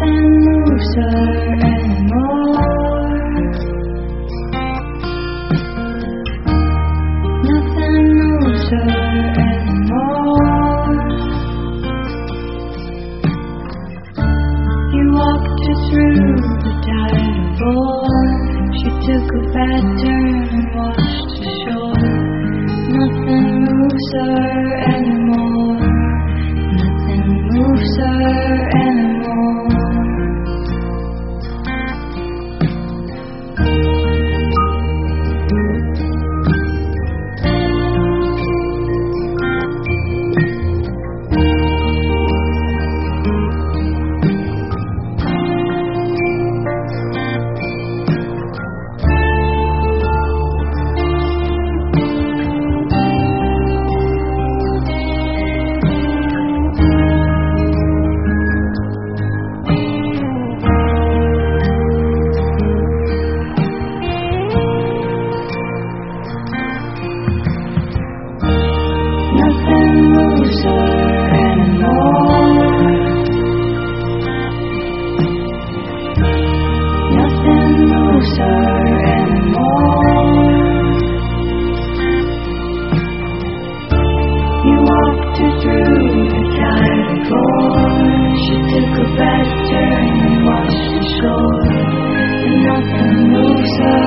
Nothing moves her anymore. Nothing moves her anymore. He walked her through the tide of war. She took a bad turn and washed ashore. Nothing moves her anymore. Nothing moves her anymore. Nothing moves her anymore. Nothing moves her anymore. You walked her through the tide of war. She took a bad turn and washed ashore. And nothing moves her